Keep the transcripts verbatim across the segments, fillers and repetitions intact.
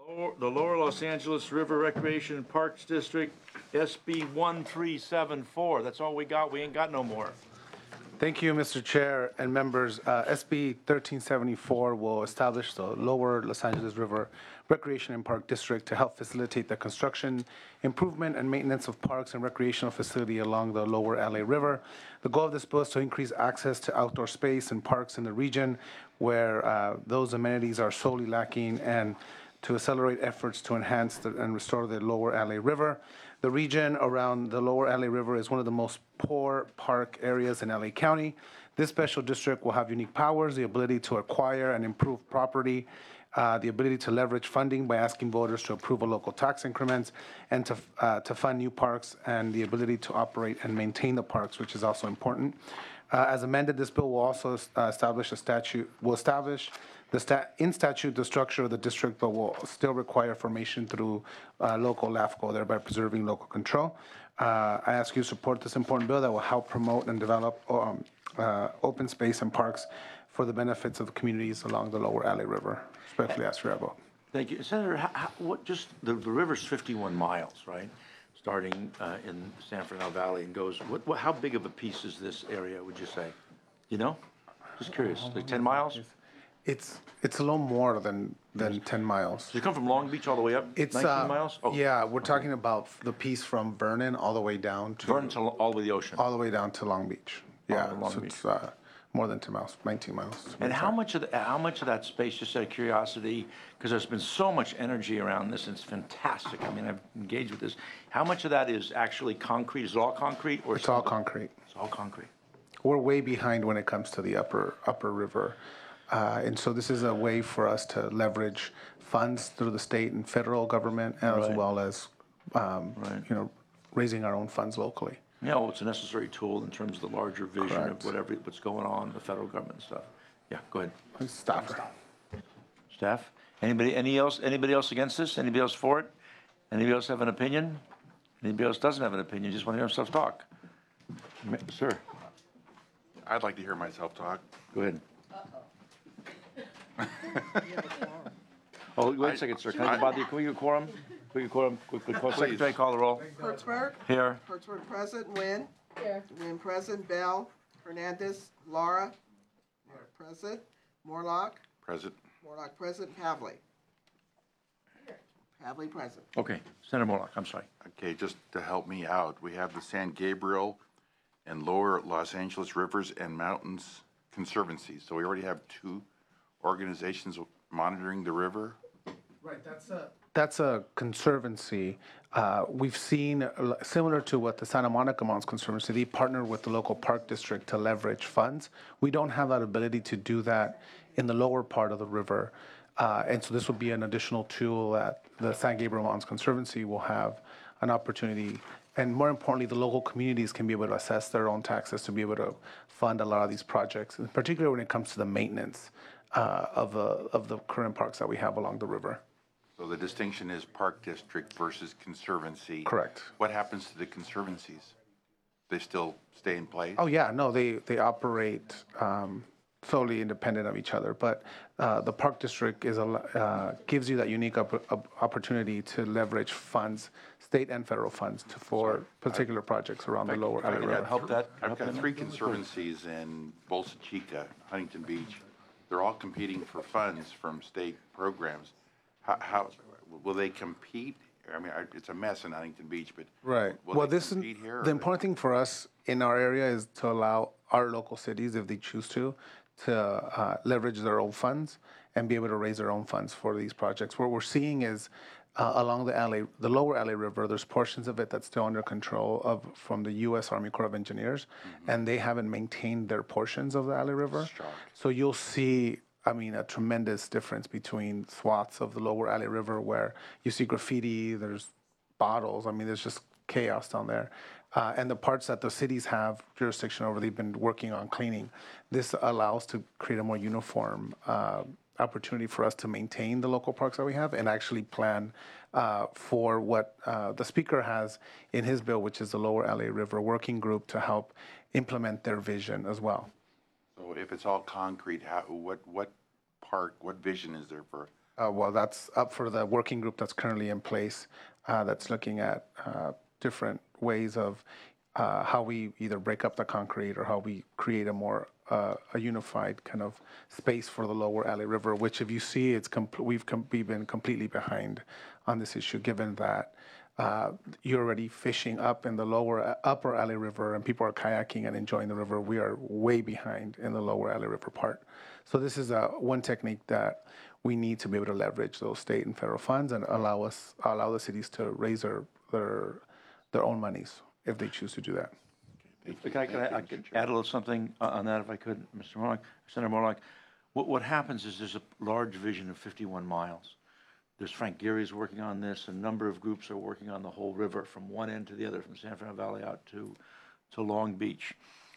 Lower- The Lower Los Angeles River Recreation and Parks District, S B one three seven four. That's all we got. We ain't got no more. Thank you, Mister Chair and members. Uh, S B thirteen seventy-four will establish the Lower Los Angeles River Recreation and Park District to help facilitate the construction, improvement, and maintenance of parks and recreational facility along the Lower L A River. The goal of this bill is to increase access to outdoor space and parks in the region where uh, those amenities are sorely lacking, and to accelerate efforts to enhance the, and restore the Lower L A River. The region around the Lower L A River is one of the most poor park areas in L A County. This special district will have unique powers, the ability to acquire and improve property, uh, the ability to leverage funding by asking voters to approve a local tax increments, and to, uh, to fund new parks, and the ability to operate and maintain the parks, which is also important. Uh, as amended, this bill will also uh, establish a statute, will establish the stat, in statute the structure of the district, but will still require formation through uh, local LAFCO, thereby preserving local control. Uh, I ask you to support this important bill that will help promote and develop um, uh, open space and parks for the benefits of the communities along the Lower L A River. Respectfully ask for your vote. Thank you. Senator, how, how, what just, the, the river's fifty-one miles, right? Starting uh, in San Fernando Valley and goes, what, what, how big of a piece is this area, would you say? You know? Just curious, like ten miles? It's it's a little more than than ten miles. Does it come from Long Beach all the way up? It's nineteen uh, miles? Oh, yeah, we're talking about the piece from Vernon all the way down to Vernon to all the way to the ocean. all the way down to Long Beach. Yeah, to Long so Beach. it's uh, more than ten miles, nineteen miles. And how much of the, how much of that space, just out of curiosity, because there's been so much energy around this, and it's fantastic. I mean, I've engaged with this. How much of that is actually concrete? Is it all concrete, or It's all concrete. It's all concrete. We're way behind when it comes to the upper upper river, uh, and so this is a way for us to leverage funds through the state and federal government, as Right. well as um, Right. you know, raising our own funds locally. Yeah, well, it's a necessary tool in terms of the larger vision Correct. of whatever what's going on, the federal government and stuff. Yeah, go ahead. Staffer. Staff, anybody, any else, anybody else against this? Anybody else for it? Anybody else have an opinion? Anybody else doesn't have an opinion, just want to hear themselves talk? Ma- Sir, I'd like to hear myself talk. go ahead. Oh, wait a second, sir, can I bother you, can we get a quorum? Can we get a quorum, quickly, call, secretary, call the roll. Hertzberg. Here, Hertzberg present. Nguyen. Here. Nguyen present. Bell. Hernandez. Laura. Laura present. Morlock. Present. Morlock present. Pavley. Pavley present. okay, Senator Morlock, I'm sorry. Okay, just to help me out, we have the San Gabriel and Lower Los Angeles Rivers and Mountains Conservancy. So we already have two organizations monitoring the river. Right, that's a that's a conservancy. Uh, we've seen uh, similar to what the Santa Monica Mountains Conservancy. They partner with the local park district to leverage funds. We don't have that ability to do that in the lower part of the river, uh, and so this would be an additional tool that the San Gabriel Mountains Conservancy will have an opportunity. And more importantly, the local communities can be able to assess their own taxes to be able to fund a lot of these projects, and particularly when it comes to the maintenance uh, of the of the current parks that we have along the river. So the distinction is park district versus conservancy. Correct. What happens to the conservancies? They still stay in place? Oh yeah, no, they they operate um, solely independent of each other. But uh, the park district is a uh, gives you that unique op- op- opportunity to leverage funds, state and federal funds, to, for particular projects around the lower I L A got River. help that- I've help got them? three conservancies in Bolsa Chica, Huntington Beach. They're all competing for funds from state programs. How, how will they compete? I mean, I- it's a mess in Huntington Beach, but Right. will Well, they this is compete here? or the they- important thing for us in our area is to allow our local cities, if they choose to, to uh, leverage their own funds and be able to raise their own funds for these projects. What we're seeing is uh, along the L A, the lower L A River, there's portions of it that's still under control of from the U S Army Corps of Engineers, Mm-hmm. and they haven't maintained their portions of the L A River. Shocked. So you'll see, I mean, a tremendous difference between swaths of the lower L A River where you see graffiti, there's bottles. I mean, there's just chaos down there. Uh, and the parts that the cities have jurisdiction over, they've been working on cleaning. This allows to create a more uniform uh, opportunity for us to maintain the local parks that we have and actually plan uh, for what uh, the speaker has in his bill, which is the Lower L A River Working Group, to help implement their vision as well. So if it's all concrete, how, what, what park, what vision is there for Uh, well, that's up for the working group that's currently in place, uh, that's looking at uh, different ways of uh, how we either break up the concrete or how we create a more uh, a unified kind of space for the lower L A River. Which, if you see, it's compl- we've com- we've been completely behind on this issue, given that uh, you're already fishing up in the lower upper L A River and people are kayaking and enjoying the river. We are way behind in the lower L A River part. So this is a one technique that we need to be able to leverage those state and federal funds and allow us allow the cities to raise their their their own monies if they choose to do that. Can I, can I, I could add a little something uh, on that if I could, Mister Morlock, Senator Morlock? What, what happens is there's a large vision of fifty-one miles. There's Frank Geary's working on this. A number of groups are working on the whole river from one end to the other, from San Fernando Valley out to, to Long Beach.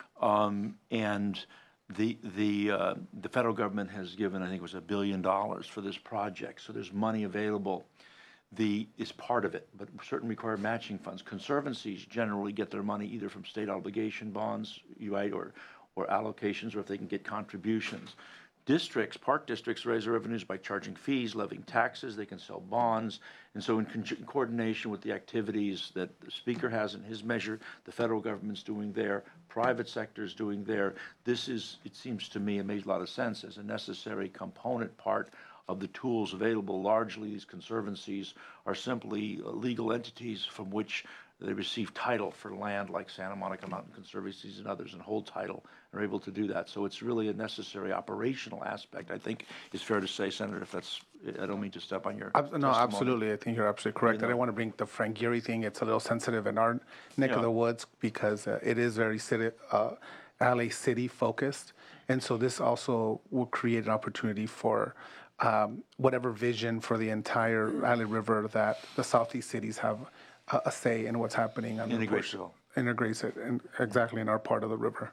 Um, and the, the, uh, the federal government has given, I think it was a billion dollars for this project. So there's money available. The, is part of it, but certain require matching funds. Conservancies generally get their money either from state obligation bonds, right, or, or allocations, or if they can get contributions. Districts, park districts raise their revenues by charging fees, levying taxes, they can sell bonds. And so in con- coordination with the activities that the speaker has in his measure, the federal government's doing there, private sector's doing there, this is, it seems to me, it makes a lot of sense as a necessary component part of the tools available. Largely, these conservancies are simply legal entities from which they receive title for land, like Santa Monica Mountain Conservancies and others, and hold title, and are able to do that. So it's really a necessary operational aspect, I think it's fair to say, Senator, if that's, I don't mean to step on your Ab- No, testimony. absolutely. I think you're absolutely correct. I didn't want to bring the Frank Geary thing. It's a little sensitive in our neck Yeah. of the woods because uh, it is very city, uh, L A city focused. And so this also will create an opportunity for um, whatever vision for the entire L A River that the Southeast cities have a, a say in what's happening on the Integrates it portion- all. Integrates it in, exactly in our part of the river.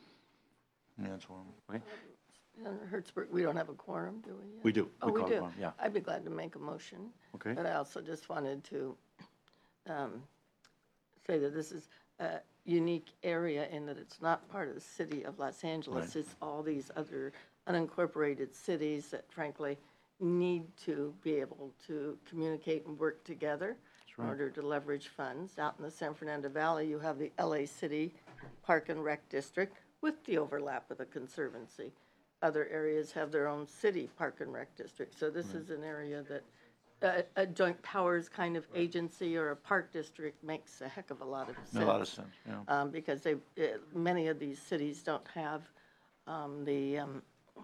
Yeah, that's one. Okay, In Hertzberg, we don't have a quorum, do we? yet? we do. Oh, we call it do? one, yeah. I'd be glad to make a motion. Okay. But I also just wanted to um, say that this is a unique area in that it's not part of the city of Los Angeles. Right. It's all these other unincorporated cities that frankly need to be able to communicate and work together in right. order to leverage funds. Out in the San Fernando Valley, you have the L A City Park and Rec District with the overlap of the Conservancy. Other areas have their own city park and rec district. So this is an area that uh, a joint powers kind of agency or a park district makes a heck of a lot of sense. A lot of sense, yeah. Um, because they, uh, many of these cities don't have um, the, um,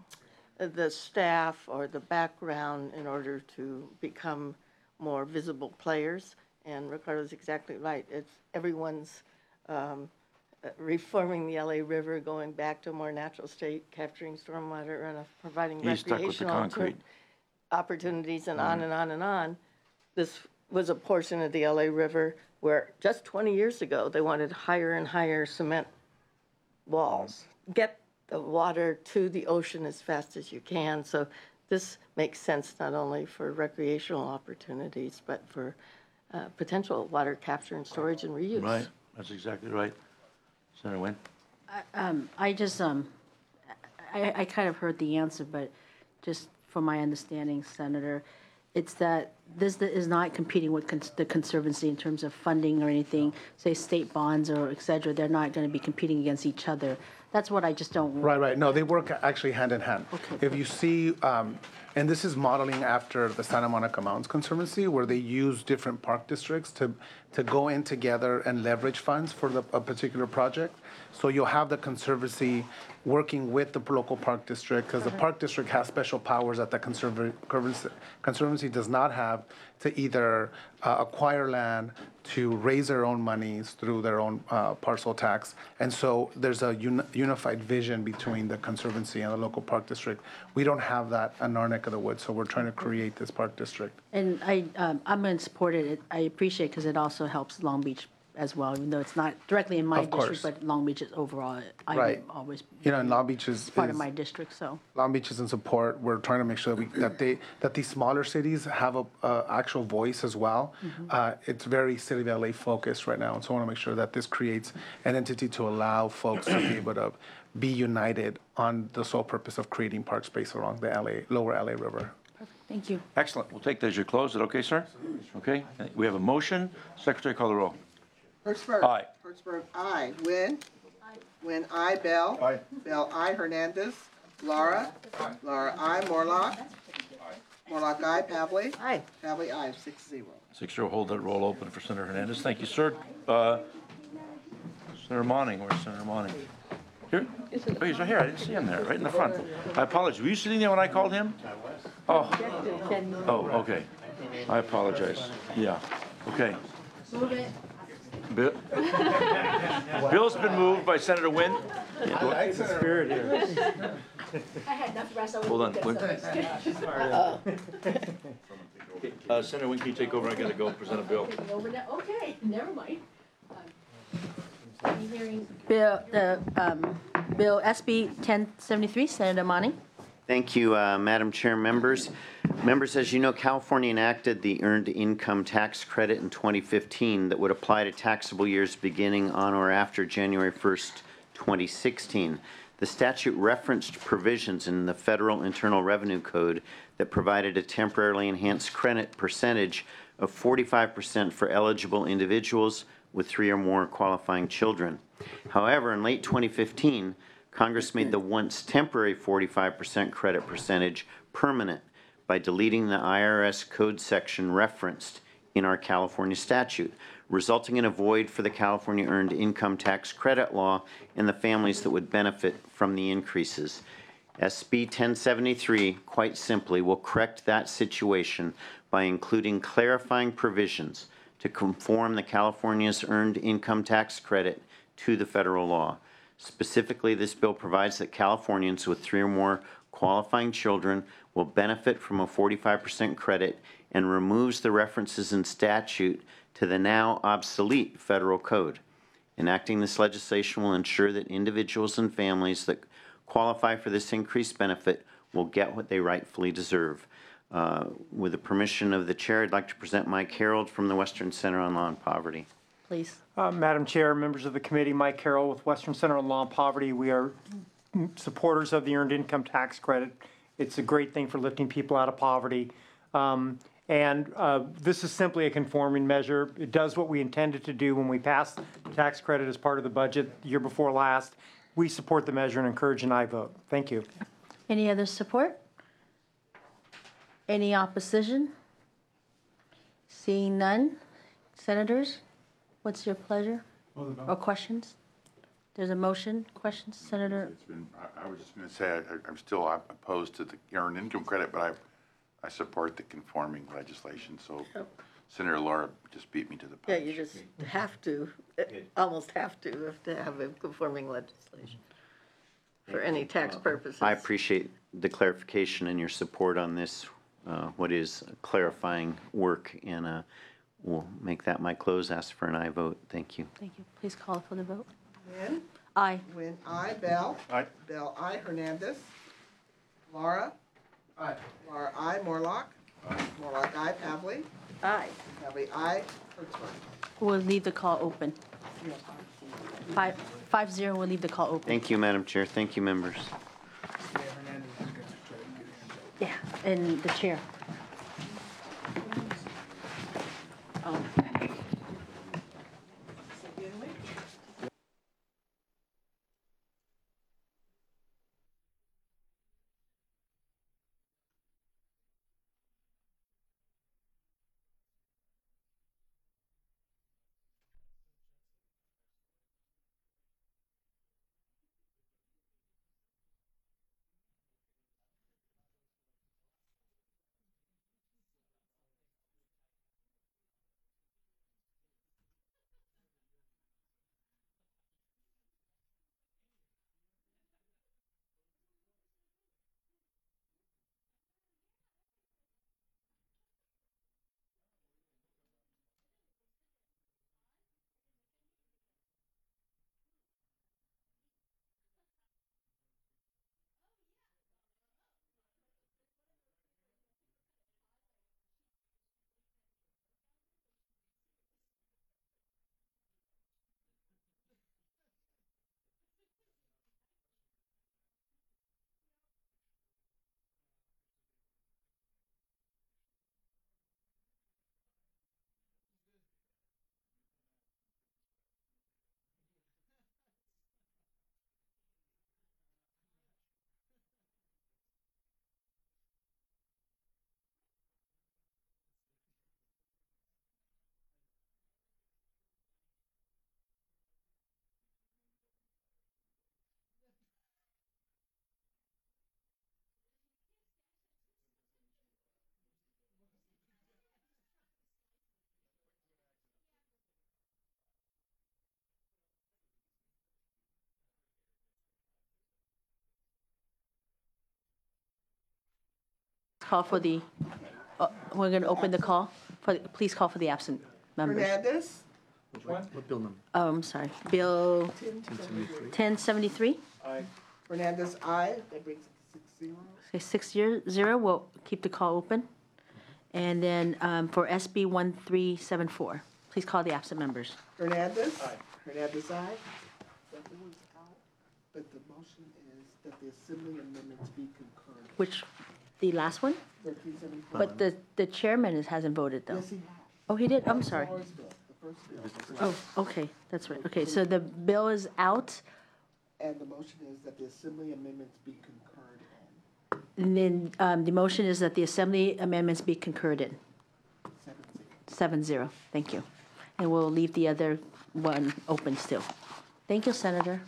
the staff or the background in order to become more visible players. And Ricardo's exactly right. It's everyone's um, uh, reforming the L A River, going back to a more natural state, capturing stormwater, and uh, providing He's stuck with the recreational concrete. opportunities, and on and on and on. This was a portion of the L A River where just twenty years ago, they wanted higher and higher cement walls. Get the water to the ocean as fast as you can. So this makes sense not only for recreational opportunities, but for uh, potential water capture and storage and reuse. Right, that's exactly right. Senator Nguyen? Um, I just, um, I, I kind of heard the answer, but just from my understanding, Senator, it's that this is not competing with cons- the Conservancy in terms of funding or anything, say state bonds or et cetera. They're not going to be competing against each other. That's what I just don't. Right, right. No, they work actually hand in hand. If you see, um, and this is modeling after the Santa Monica Mountains Conservancy, where they use different park districts to to go in together and leverage funds for the, a particular project. So you'll have the Conservancy working with the local park district, because the park district has special powers that the Conserva- Conservancy Conservancy does not have to either uh, acquire land, to raise their own monies through their own uh, parcel tax. And so there's a uni- unified vision between the Conservancy and the local park district. We don't have that in our neck of the woods, so we're trying to create this park district. And I, um, I'm going to support it. I appreciate because it also helps Long Beach as well, even though it's not directly in my Of course. district, but Long Beach is overall. I Right. always. You know, and Long Beach is, Part of is- my district, so. Long Beach is in support. We're trying to make sure that, we, that they that these smaller cities have a, a actual voice as well. Uh, it's very City of L A focused right now, and so I want to make sure that this creates an entity to allow folks to be able to be united on the sole purpose of creating park space along the L A lower L A River. Thank you. Excellent. We'll take that as your close. Is it okay, sir? Okay. We have a motion. Secretary, call the roll. Hertzberg. Aye. Hertzberg, aye. Wynn. Wynn, aye. Bell. Aye. Bell, aye. Hernandez. Laura. Laura, aye. Morlock. Morlock, aye. Pavlik. Aye. Pavlik, aye. Six zero. Six zero, hold that roll open for Senator Hernandez. Thank you, sir. Uh, Senator Monning, where's Senator Monning? Here? Oh, he's right here. I didn't see him there, right in the front. I apologize. Were you sitting there when I called him? Oh, oh, okay. I apologize. Yeah, okay. Move it. Bill? Bill's been moved by Senator Nguyen. I had enough rest. I Hold on. Uh, Senator Nguyen, can you take over? I gotta go present a bill. Okay, never mind. Bill, the, um, Bill S B ten seventy-three, Senator Monning. Thank you, uh, Madam Chair, members. Members, as you know, California enacted the Earned Income Tax Credit in twenty fifteen that would apply to taxable years beginning on or after January first, twenty sixteen. The statute referenced provisions in the Federal Internal Revenue Code that provided a temporarily enhanced credit percentage of forty-five percent for eligible individuals with three or more qualifying children. However, in late twenty fifteen, Congress made the once temporary forty-five percent credit percentage permanent by deleting the I R S code section referenced in our California statute, resulting in a void for the California Earned Income Tax Credit law and the families that would benefit from the increases. S B ten seventy-three, quite simply, will correct that situation by including clarifying provisions to conform the California's Earned Income Tax Credit to the federal law. Specifically, this bill provides that Californians with three or more qualifying children will benefit from a forty-five percent credit and removes the references in statute to the now obsolete federal code. Enacting this legislation will ensure that individuals and families that qualify for this increased benefit will get what they rightfully deserve. Uh, with the permission of the chair, I'd like to present Mike Harold from the Western Center on Law and Poverty. Please. Uh, Madam Chair, members of the committee, Mike Carroll with Western Center on Law and Poverty. We are supporters of the Earned Income Tax Credit. It's a great thing for lifting people out of poverty. Um, and uh, this is simply a conforming measure. It does what we intended to do when we passed the tax credit as part of the budget the year before last. We support the measure and encourage an aye vote. Thank you. Any other support? Any opposition? Seeing none. Senators, what's your pleasure? Or questions? There's a motion. Questions, Senator? It's been, I, I was just gonna say, I, I'm still opposed to the earned income credit, but I, I support the conforming legislation, so Senator Laura just beat me to the Yeah, punch. you just have to, uh, almost have to, have to have a conforming legislation for any tax purposes. I appreciate the clarification and your support on this, uh, what is clarifying work, and uh, we'll make that my close. Ask for an aye vote. Thank you. Thank you. Please call for the vote. Wynn. Aye. Wynn, aye. Bell. Aye. Bell, aye. Hernandez. Laura. Aye. Laura, aye. Morlock. Morlock, aye. Pavlik. Aye. Pavlik, aye. Hertzberg. We'll leave the call open. Five, five zero, we'll leave the call open. Thank you, Madam Chair. Thank you, members. Yeah, and the chair. call for the, uh, we're going to open the call. For Please call for the absent members. Hernandez. Oh, I'm sorry. Bill ten seventy-three? Hernandez, aye. That brings it to six zero. Okay, six year, zero, we'll keep the call open. And then um, for S B one three seven four, please call the absent members. Hernandez. Aye. Hernandez, aye. That one's out, but the motion is that the Assembly amendments be concurred. Which, the last one? Thirteen seventy-four. But the, the chairman is- hasn't voted, though. Yes, he has. Oh, he did? I'm sorry. First bill, the first bill. Oh, okay, that's right. Okay, so the bill is out, And the motion is that the Assembly amendments be concurred in. and then um, the motion is that the Assembly amendments be concurred in. Seven zero. Seven zero, thank you. And we'll leave the other one open still. Thank you, Senator.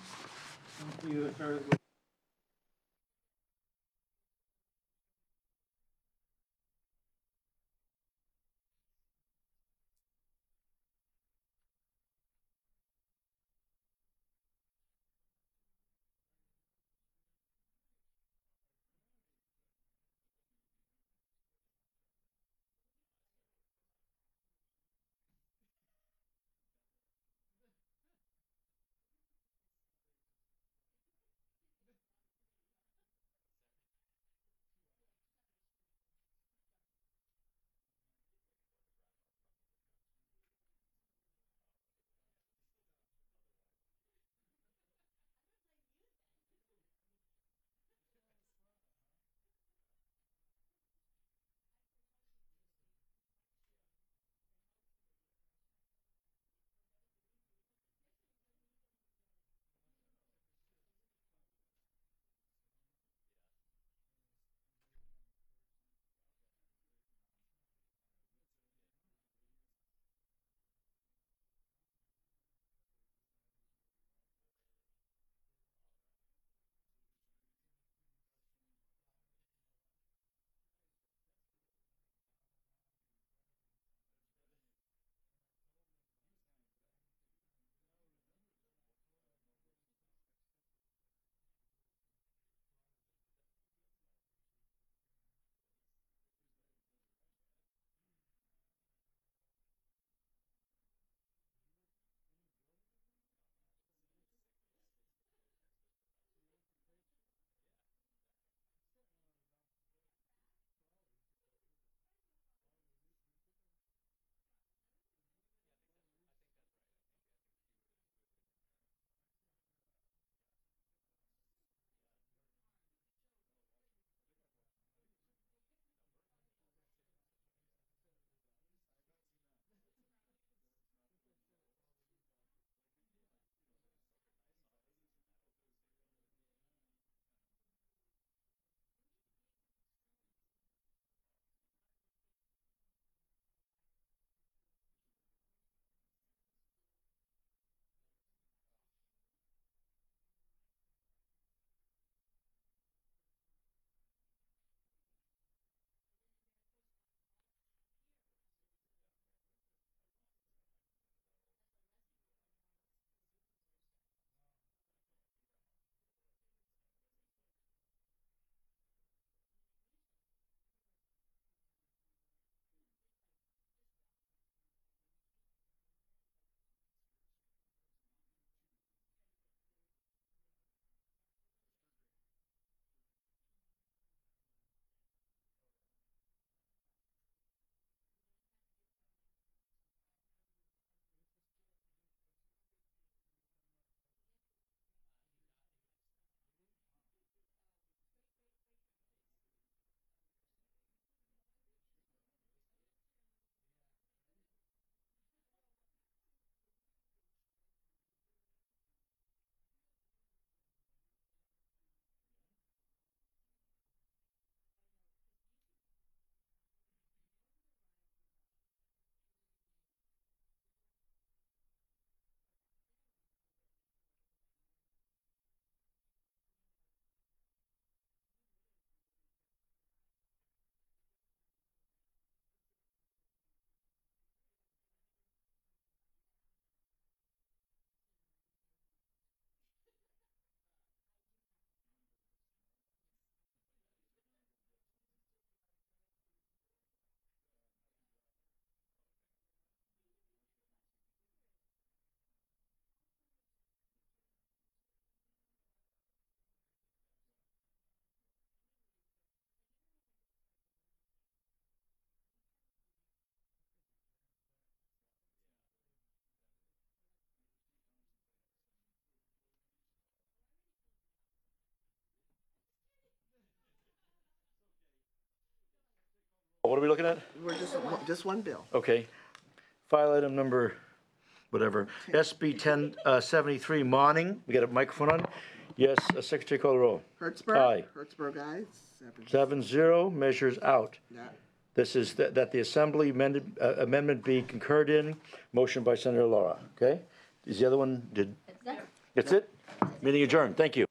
are we looking at? We're just, just one bill. Okay. File item number, whatever, S B ten seventy-three, Monning. We got a microphone on? Yes, uh, Secretary call the roll. Hertzberg? Aye. Hertzberg, aye. Seven. Seven zero, measures out. That- This is that, that the Assembly amended, uh, amendment be concurred in, motion by Senator Laura, okay? Is the other one, did? That's it? Meeting adjourned, thank you.